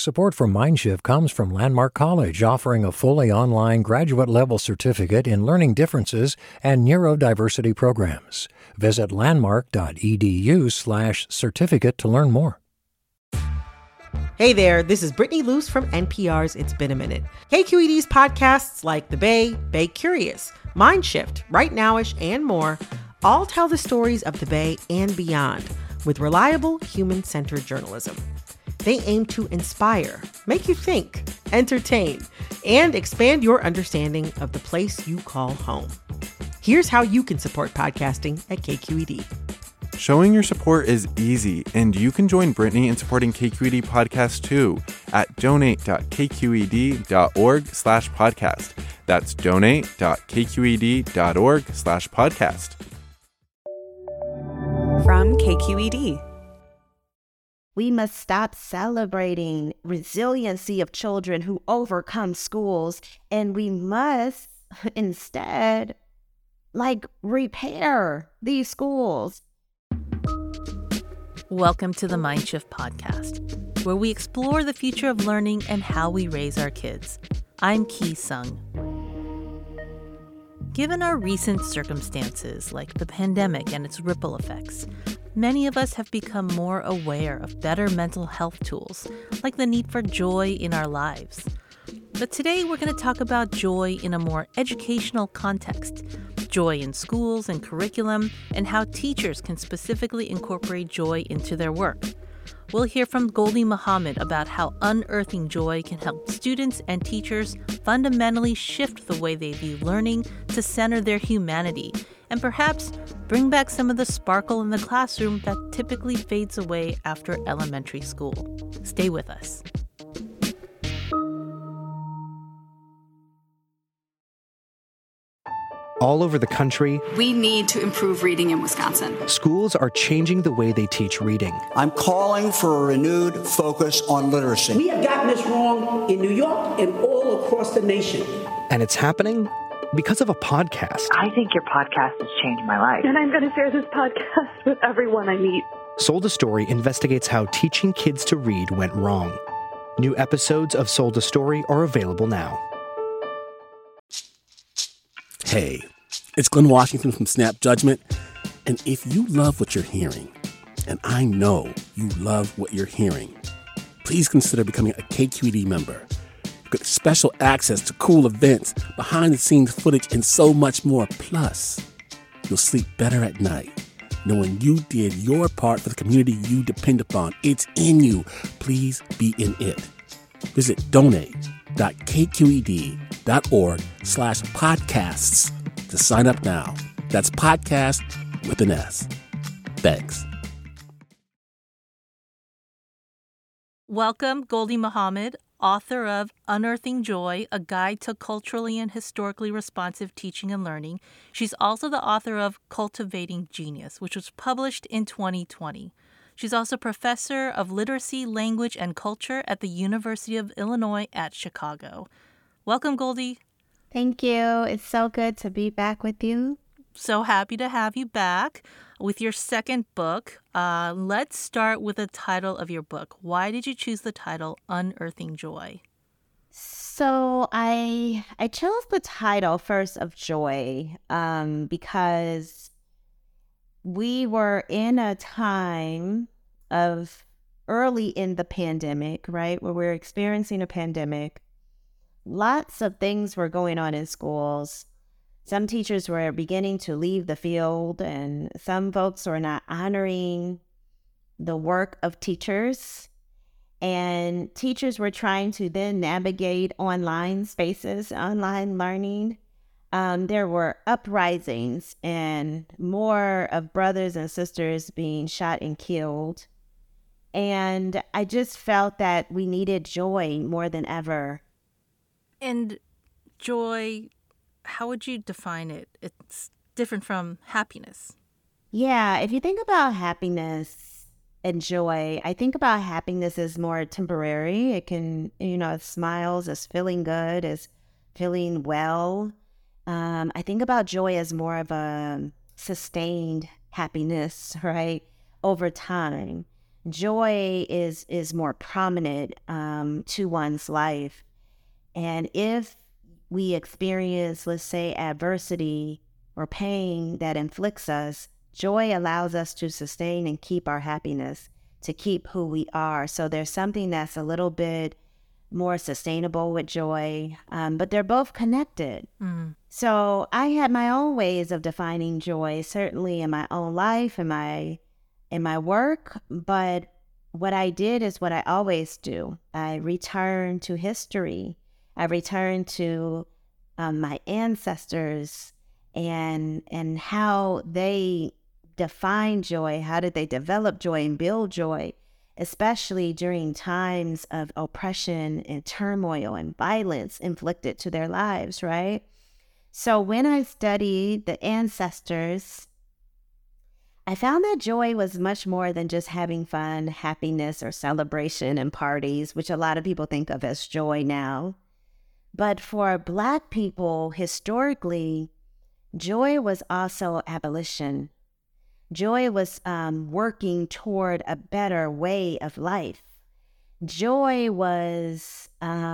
Support for Mindshift comes from Landmark College, offering a fully online graduate-level certificate in learning differences and neurodiversity programs. Visit landmark.edu/certificate to learn more. Hey there, this is Brittany Luce from NPR's It's Been a Minute. KQED's podcasts like The Bay, Bay Curious, Mindshift, Right Nowish, and more all tell the stories of the Bay and beyond with reliable, human-centered journalism. They aim to inspire, make you think, entertain, and expand your understanding of the place you call home. Here's how you can support podcasting at KQED. Showing your support is easy, and you can join Brittany in supporting KQED Podcast too at donate.kqed.org/podcast. That's donate.kqed.org/podcast. From KQED. We must stop celebrating resiliency of children who overcome schools, and we must instead, repair these schools. Welcome to the Mindshift podcast, where we explore the future of learning and how we raise our kids. I'm Ki Sung. Given our recent circumstances, like the pandemic and its ripple effects, many of us have become more aware of better mental health tools, like the need for joy in our lives. But today we're going to talk about joy in a more educational context, joy in schools and curriculum, and how teachers can specifically incorporate joy into their work. We'll hear from Gholdy Muhammad about how unearthing joy can help students and teachers fundamentally shift the way they view learning to center their humanity, and perhaps bring back some of the sparkle in the classroom that typically fades away after elementary school. Stay with us. All over the country, We need to improve reading in Wisconsin. schools are changing the way they teach reading. I'm calling for a renewed focus on literacy. We have gotten this wrong in New York and all across the nation. And it's happening because of a podcast. I think your podcast has changed my life. And I'm going to share this podcast with everyone I meet. Sold a Story investigates how teaching kids to read went wrong. New episodes of Sold a Story are available now. Hey, it's Glenn Washington from Snap Judgment. And if you love what you're hearing, and I know you love what you're hearing, please consider becoming a KQED member. Get special access to cool events, behind-the-scenes footage, and so much more. Plus, you'll sleep better at night knowing you did your part for the community you depend upon. It's in you. Please be in it. Visit donate.kqed.org/podcasts to sign up now. That's podcast with an S. Thanks. Welcome, Gholdy Muhammad, author of Unearthing Joy, A Guide to Culturally and Historically Responsive Teaching and Learning. She's also the author of Cultivating Genius, which was published in 2020. She's also professor of literacy, language, and culture at the University of Illinois at Chicago. Welcome, Gholdy. Thank you. It's so good to be back with you. So happy to have you back with your second book. Let's start with the title of your book. Why did you choose the title Unearthing Joy? So I chose the title first of Joy because we were in a time of early in the pandemic, right, where we're experiencing a pandemic. Lots of things were going on in schools. Some teachers were beginning to leave the field, and some folks were not honoring the work of teachers. And teachers were trying to then navigate online spaces, online learning. There were uprisings and more of brothers and sisters being shot and killed. And I just felt that we needed joy more than ever. And joy, how would you define it? It's different from happiness. Yeah, if you think about happiness and joy, I think about happiness as more temporary. It can, smiles, as feeling good, as feeling well. I think about joy as more of a sustained happiness, right, over time. joy is more prominent to one's life. And if we experience, let's say, adversity or pain that inflicts us, joy allows us to sustain and keep our happiness, to keep who we are. So there's something that's a little bit more sustainable with joy, but they're both connected. So I had my own ways of defining joy, certainly in my own life, in my work, but what I did is what I always do. I returned to history. I returned to my ancestors and how they defined joy. How did they develop joy and build joy, especially during times of oppression and turmoil and violence inflicted to their lives, right? So when I studied the ancestors, I found that joy was much more than just having fun, happiness, or celebration and parties, which a lot of people think of as joy now. But for Black people, historically, joy was also abolition. Joy was working toward a better way of life. Joy was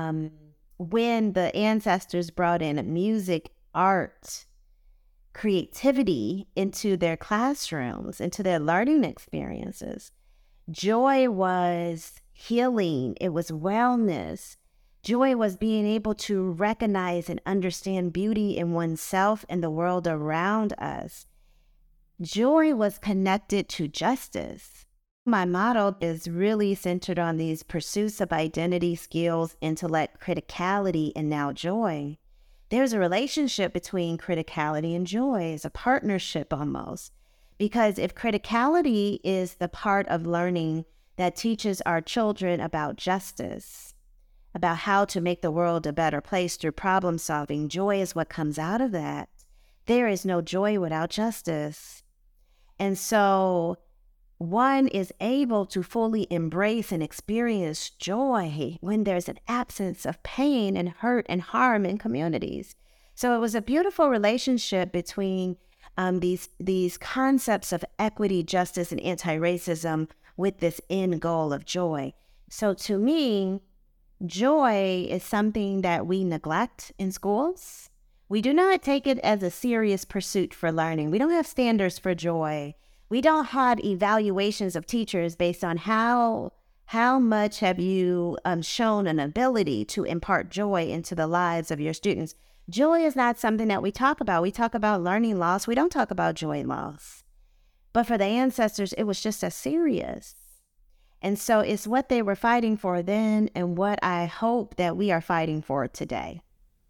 when the ancestors brought in music, art, creativity into their classrooms, into their learning experiences. Joy was healing. It was wellness. Joy was being able to recognize and understand beauty in oneself and the world around us. Joy was connected to justice. My model is really centered on these pursuits of identity, skills, intellect, criticality, and now joy. There's a relationship between criticality and joy. It's a partnership almost. Because if criticality is the part of learning that teaches our children about justice, about how to make the world a better place through problem solving, joy is what comes out of that. There is no joy without justice. And so one is able to fully embrace and experience joy when there's an absence of pain and hurt and harm in communities. So it was a beautiful relationship between these concepts of equity, justice, and anti-racism with this end goal of joy. So to me, joy is something that we neglect in schools. We do not take it as a serious pursuit for learning. We don't have standards for joy. We don't have evaluations of teachers based on how much have you shown an ability to impart joy into the lives of your students. Joy is not something that we talk about. We talk about learning loss. We don't talk about joy loss. But for the ancestors, it was just as serious. And so it's what they were fighting for then and what I hope that we are fighting for today.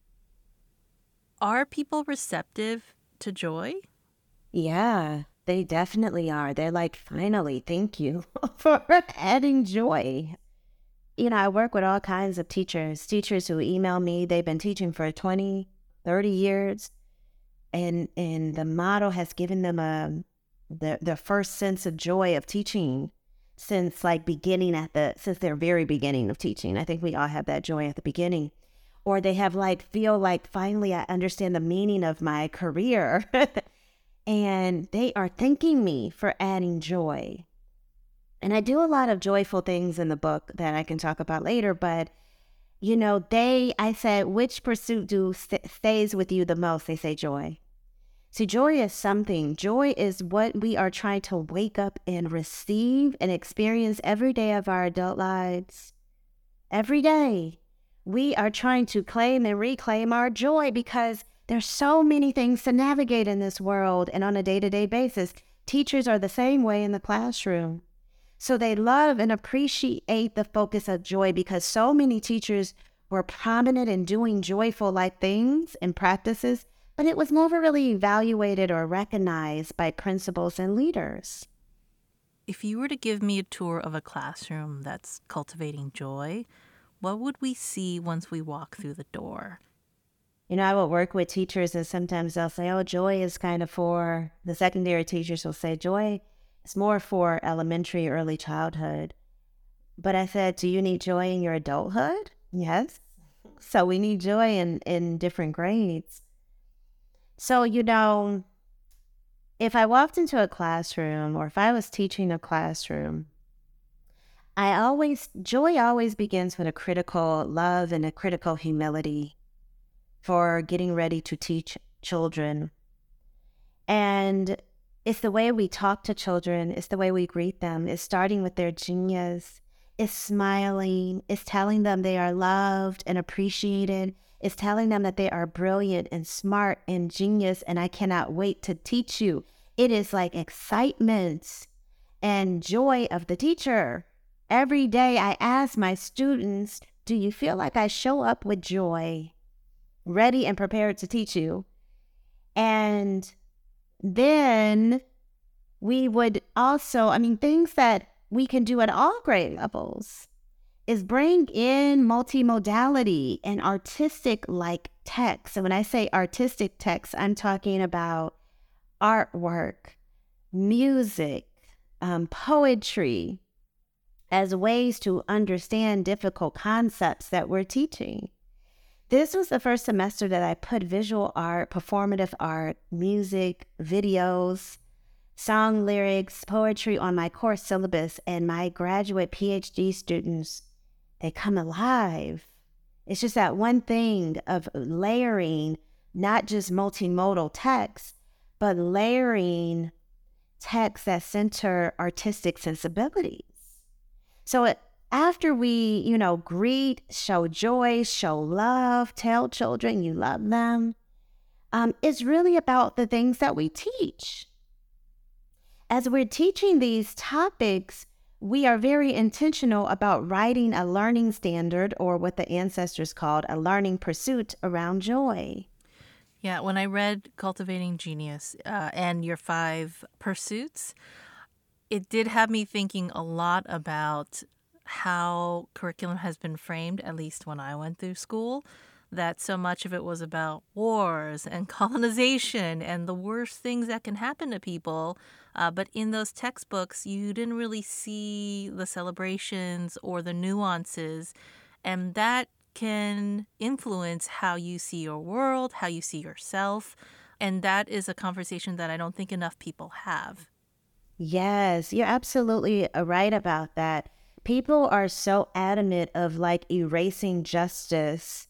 Are people receptive to joy? Yeah, they definitely are. They're like, finally, thank you for adding joy. You know, I work with all kinds of teachers who email me. They've been teaching for 20, 30 years. And the model has given them their first sense of joy of teaching since since their very beginning of teaching. I think we all have that joy at the beginning. Or they have feel like finally I understand the meaning of my career. And they are thanking me for adding joy. And I do a lot of joyful things in the book that I can talk about later, but you know, I said, which pursuit stays with you the most? They say joy. See, joy is something. Joy is what we are trying to wake up and receive and experience every day of our adult lives. Every day. We are trying to claim and reclaim our joy because there's so many things to navigate in this world and on a day-to-day basis. Teachers are the same way in the classroom. So they love and appreciate the focus of joy because so many teachers were prominent in doing joyful-like things and practices, but it was never really evaluated or recognized by principals and leaders. If you were to give me a tour of a classroom that's cultivating joy, what would we see once we walk through the door? You know, I will work with teachers and sometimes they'll say, oh, joy is kind of for, the secondary teachers will say, joy is more for elementary, early childhood. But I said, do you need joy in your adulthood? Yes. So we need joy in different grades. So, you know, if I walked into a classroom or if I was teaching a classroom Joy always begins with a critical love and a critical humility for getting ready to teach children. And it's the way we talk to children. It's the way we greet them. It's starting with their genius. It's smiling. It's telling them they are loved and appreciated. It's telling them that they are brilliant and smart and genius, and I cannot wait to teach you. It is like excitement and joy of the teacher. Every day I ask my students, do you feel like I show up with joy, ready and prepared to teach you? And then we would also, things that we can do at all grade levels is bring in multimodality and artistic-like text. And when I say artistic text, I'm talking about artwork, music, poetry, as ways to understand difficult concepts that we're teaching. This was the first semester that I put visual art, performative art, music, videos, song lyrics, poetry on my course syllabus, and my graduate PhD students, they come alive. It's just that one thing of layering, not just multimodal text, but layering texts that center artistic sensibilities. So after we, greet, show joy, show love, tell children you love them, it's really about the things that we teach. As we're teaching these topics, we are very intentional about writing a learning standard, or what the ancestors called a learning pursuit, around joy. Yeah, when I read Cultivating Genius and your 5 pursuits, it did have me thinking a lot about how curriculum has been framed, at least when I went through school, that so much of it was about wars and colonization and the worst things that can happen to people. But in those textbooks, you didn't really see the celebrations or the nuances, and that can influence how you see your world, how you see yourself. And that is a conversation that I don't think enough people have. Yes, you're absolutely right about that. People are so adamant of erasing justice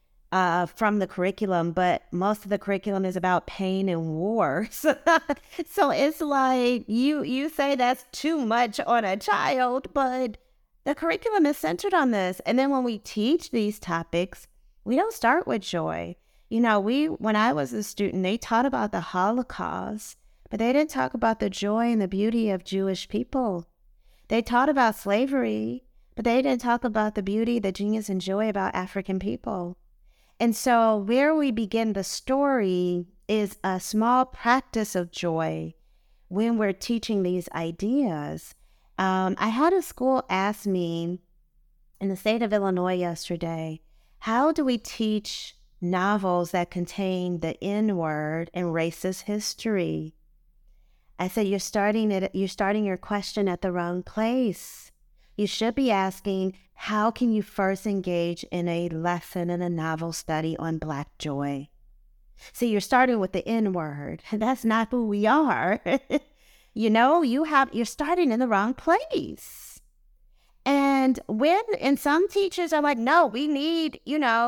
from the curriculum, but most of the curriculum is about pain and war. So it's like you say that's too much on a child, but the curriculum is centered on this. And then when we teach these topics, we don't start with joy. When I was a student, they taught about the Holocaust, but they didn't talk about the joy and the beauty of Jewish people. They taught about slavery, but they didn't talk about the beauty, the genius, and joy about African people. And so where we begin the story is a small practice of joy when we're teaching these ideas. I had a school ask me in the state of Illinois yesterday, how do we teach novels that contain the N-word and racist history? I said, you're starting your question at the wrong place. You should be asking, how can you first engage in a lesson in a novel study on Black joy? See, you're starting with the N-word. That's not who we are. You're starting in the wrong place. And some teachers are like, no, we need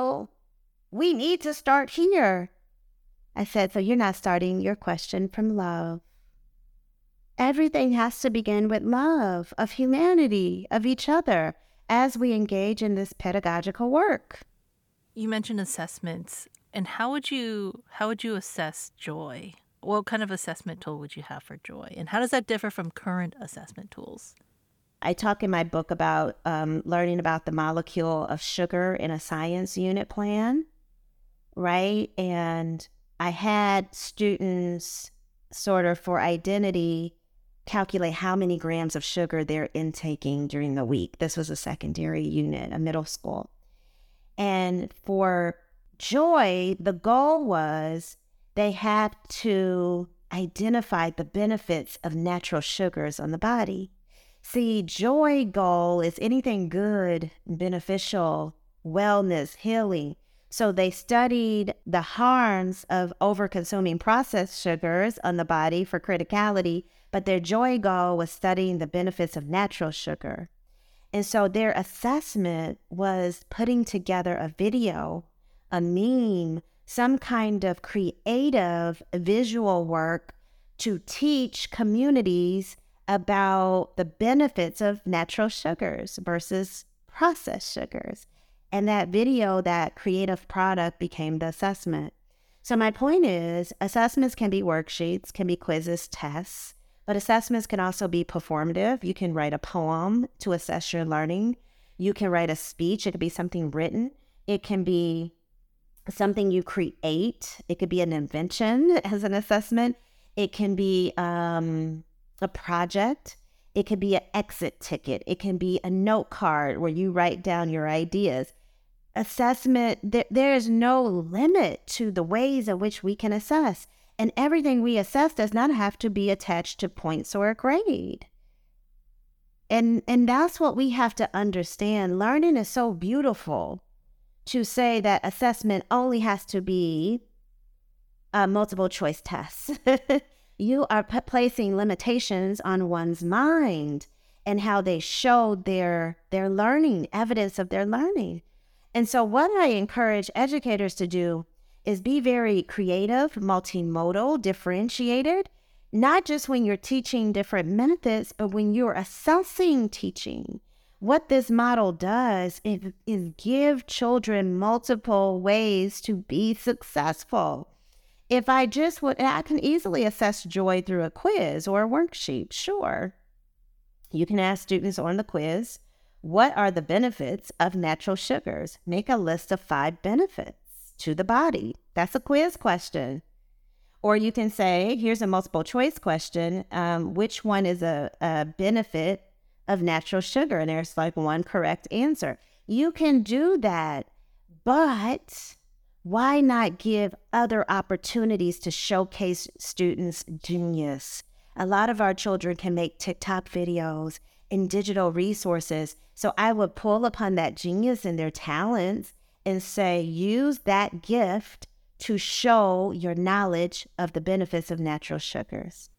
to start here. I said, so you're not starting your question from love. Everything has to begin with love of humanity, of each other, as we engage in this pedagogical work. You mentioned assessments, and how would you assess joy? What kind of assessment tool would you have for joy, and how does that differ from current assessment tools? I talk in my book about learning about the molecule of sugar in a science unit plan, right? And I had students sort of for identity calculate how many grams of sugar they're intaking during the week. This was a secondary unit, a middle school. And for joy, the goal was they had to identify the benefits of natural sugars on the body. See, joy goal is anything good, beneficial, wellness, healing. So they studied the harms of over-consuming processed sugars on the body for criticality, but their joy goal was studying the benefits of natural sugar. And so their assessment was putting together a video, a meme, some kind of creative visual work to teach communities about the benefits of natural sugars versus processed sugars. And that video, that creative product, became the assessment. So my point is, assessments can be worksheets, can be quizzes, tests, but assessments can also be performative. You can write a poem to assess your learning. You can write a speech. It could be something written. It can be something you create. It could be an invention as an assessment. It can be a project. It could be an exit ticket. It can be a note card where you write down your ideas. Assessment, there is no limit to the ways in which we can assess. And everything we assess does not have to be attached to points or a grade. And that's what we have to understand. Learning is so beautiful. To say that assessment only has to be multiple choice tests. You are placing limitations on one's mind and how they show their learning, evidence of their learning. And so what I encourage educators to do is be very creative, multimodal, differentiated, not just when you're teaching different methods, but when you're assessing teaching. What this model does is give children multiple ways to be successful. If I can easily assess joy through a quiz or a worksheet, sure. You can ask students on the quiz, what are the benefits of natural sugars? Make a list of 5 benefits to the body. That's a quiz question. Or you can say, here's a multiple choice question. Which one is a benefit of natural sugar? And there's like one correct answer. You can do that, but why not give other opportunities to showcase students' genius? A lot of our children can make TikTok videos and digital resources. So I would pull upon that genius and their talents and say, use that gift to show your knowledge of the benefits of natural sugars.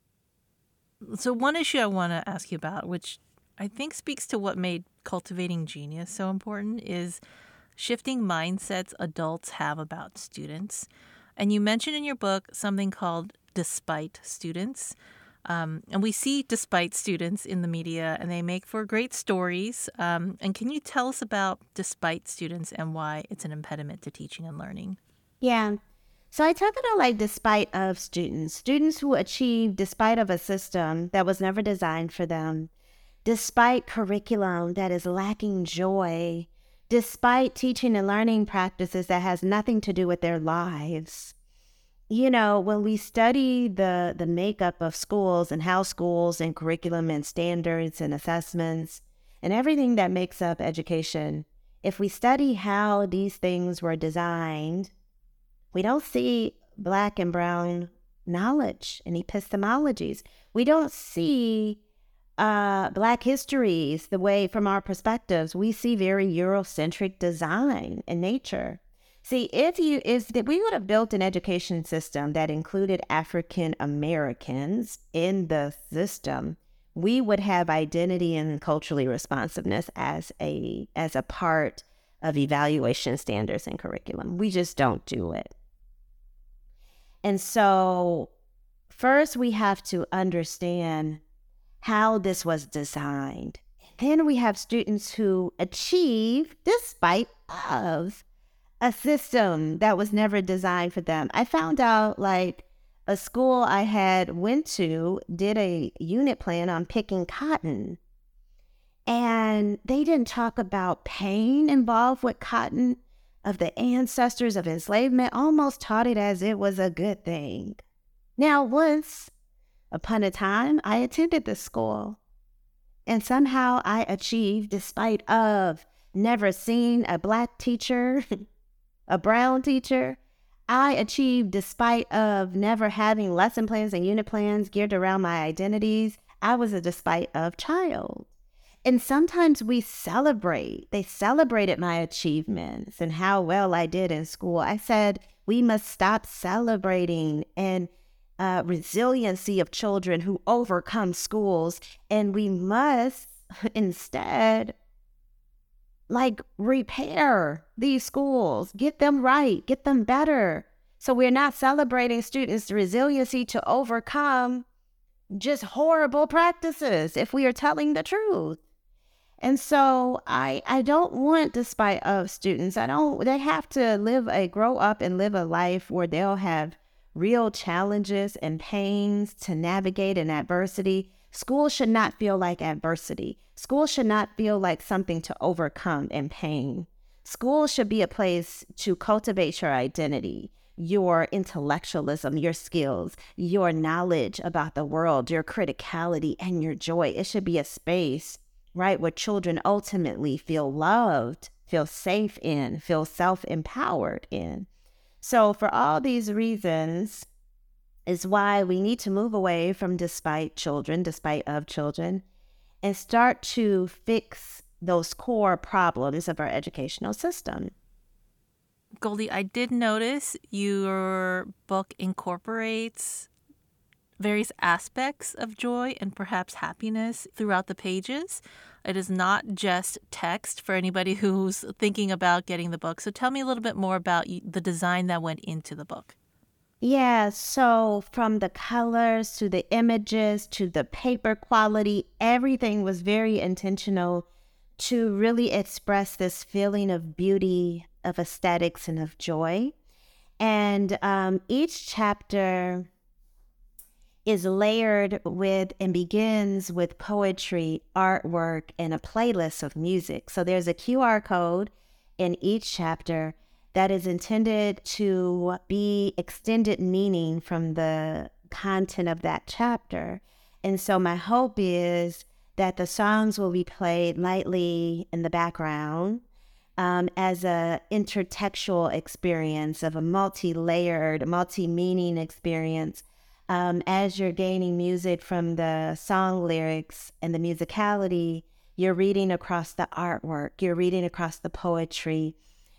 So one issue I want to ask you about, which I think speaks to what made cultivating genius so important, is shifting mindsets adults have about students. And you mentioned in your book something called despite students. And we see despite students in the media, and they make for great stories. And can you tell us about despite students and why it's an impediment to teaching and learning? Yeah. So I talk about like despite of students who achieve despite of a system that was never designed for them, despite curriculum that is lacking joy, despite teaching and learning practices that has nothing to do with their lives. You know, when we study the makeup of schools and how schools and curriculum and standards and assessments and everything that makes up education, if we study how these things were designed, we don't see Black and brown knowledge and epistemologies. We don't see Black histories the way from our perspectives. We see very Eurocentric design in nature. See, if we would have built an education system that included African Americans in the system, we would have identity and culturally responsiveness as a part of evaluation standards and curriculum. We just don't do it. And so first we have to understand how this was designed. Then we have students who achieve despite of a system that was never designed for them. I found out like a school I had went to did a unit plan on picking cotton. And they didn't talk about pain involved with cotton of the ancestors of enslavement, almost taught it as it was a good thing. Now, once upon a time, I attended this school. And somehow I achieved, despite of never seeing a Black teacher, a brown teacher, I achieved despite of never having lesson plans and unit plans geared around my identities. I was a despite of child. And sometimes they celebrated my achievements and how well I did in school. I said, we must stop celebrating and resiliency of children who overcome schools. And we must instead repair these schools, get them right, get them better. So we're not celebrating students' resiliency to overcome just horrible practices if we are telling the truth. And so I don't want despite of students. They have to grow up and live a life where they'll have real challenges and pains to navigate in adversity. School should not feel like adversity. School should not feel like something to overcome in pain. School should be a place to cultivate your identity, your intellectualism, your skills, your knowledge about the world, your criticality, and your joy. It should be a space, right, where children ultimately feel loved, feel safe in, feel self-empowered in. So for all these reasons is why we need to move away from despite of children, and start to fix those core problems of our educational system. Goldie, I did notice your book incorporates various aspects of joy and perhaps happiness throughout the pages. It is not just text for anybody who's thinking about getting the book. So tell me a little bit more about the design that went into the book. Yeah, so from the colors to the images to the paper quality, everything was very intentional to really express this feeling of beauty, of aesthetics, and of joy. And each chapter is layered with and begins with poetry, artwork, and a playlist of music. So there's a QR code in each chapter that is intended to be extended meaning from the content of that chapter. And so my hope is that the songs will be played lightly in the background as a intertextual experience of a multi-layered, multi-meaning experience. As you're gaining music from the song lyrics and the musicality, you're reading across the artwork, you're reading across the poetry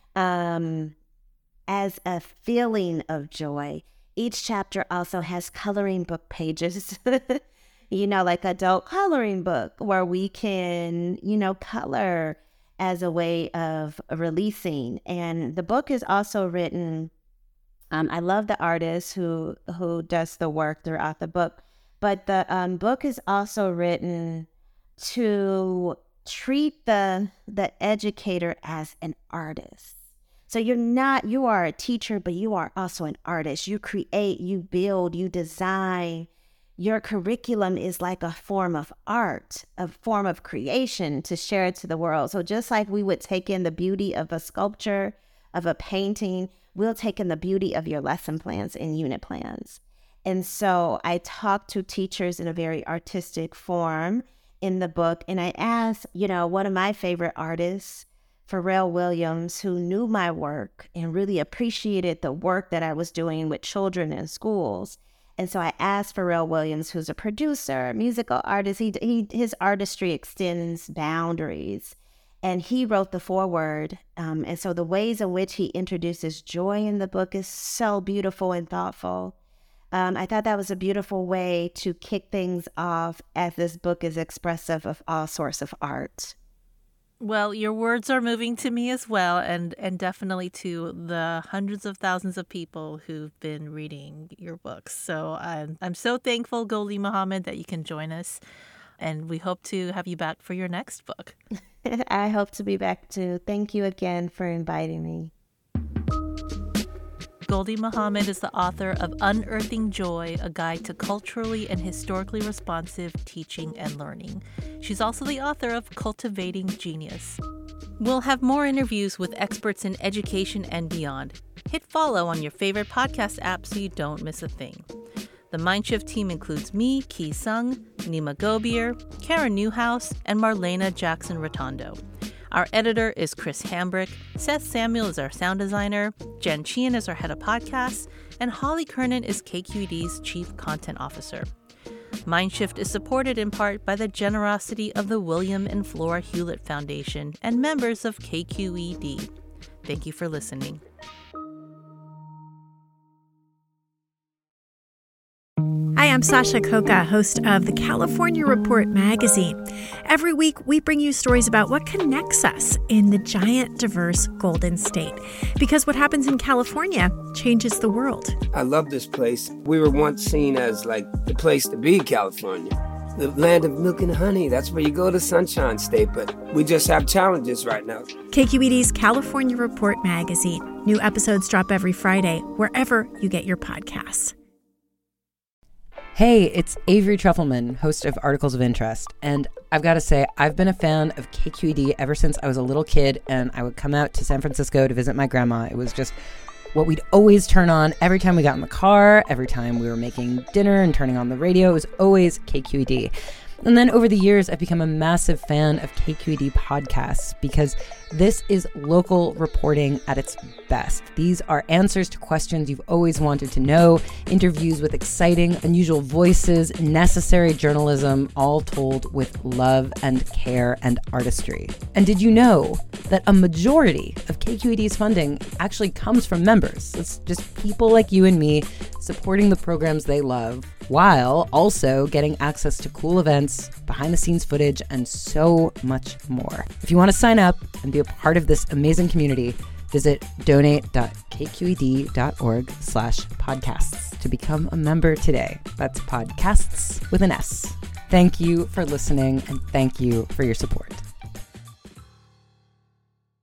as a feeling of joy. Each chapter also has coloring book pages, like adult coloring book, where we can, color as a way of releasing. And the book is also written, I love the artist who does the work throughout the book, but the book is also written to treat the educator as an artist. So you are a teacher, but you are also an artist. You create, you build, you design. Your curriculum is like a form of art, a form of creation to share it to the world. So just like we would take in the beauty of a sculpture, of a painting, we'll take in the beauty of your lesson plans and unit plans. And so I talk to teachers in a very artistic form in the book. And I asked, one of my favorite artists, Pharrell Williams, who knew my work and really appreciated the work that I was doing with children in schools. And so I asked Pharrell Williams, who's a producer, musical artist, his artistry extends boundaries. And he wrote the foreword. And so the ways in which he introduces joy in the book is so beautiful and thoughtful. I thought that was a beautiful way to kick things off, as this book is expressive of all sorts of art. Well, your words are moving to me as well, and definitely to the hundreds of thousands of people who've been reading your books. So I'm so thankful, Goldie Mohammed, that you can join us, and we hope to have you back for your next book. I hope to be back too. Thank you again for inviting me. Goldie Mohammed is the author of Unearthing Joy, a guide to culturally and historically responsive teaching and learning. She's also the author of Cultivating Genius. We'll have more interviews with experts in education and beyond. Hit follow on your favorite podcast app so you don't miss a thing. The Mindshift team includes me, Ki Sung, Nima Gobier, Karen Newhouse, and Marlena Jackson-Rotondo. Our editor is Chris Hambrick, Seth Samuel is our sound designer, Jen Chien is our head of podcasts, and Holly Kernan is KQED's chief content officer. Mindshift is supported in part by the generosity of the William and Flora Hewlett Foundation and members of KQED. Thank you for listening. Hi, Hi, I'm Sasha Khokha, host of the California Report magazine. Every week, we bring you stories about what connects us in the giant, diverse Golden State. Because what happens in California changes the world. I love this place. We were once seen as like the place to be, California. The land of milk and honey. That's where you go to Sunshine State, but we just have challenges right now. KQED's California Report magazine. New episodes drop every Friday, wherever you get your podcasts. Hey, it's Avery Trufelman, host of Articles of Interest, and I've got to say, I've been a fan of KQED ever since I was a little kid, and I would come out to San Francisco to visit my grandma. It was just what we'd always turn on every time we got in the car, every time we were making dinner and turning on the radio. It was always KQED. And then over the years, I've become a massive fan of KQED podcasts because this is local reporting at its best. These are answers to questions you've always wanted to know, interviews with exciting, unusual voices, necessary journalism, all told with love and care and artistry. And did you know that a majority of KQED's funding actually comes from members? It's just people like you and me supporting the programs they love, while also getting access to cool events, behind-the-scenes footage, and so much more. If you want to sign up and be a part of this amazing community, visit donate.kqed.org/podcasts to become a member today. That's podcasts with an S. Thank you for listening, and thank you for your support.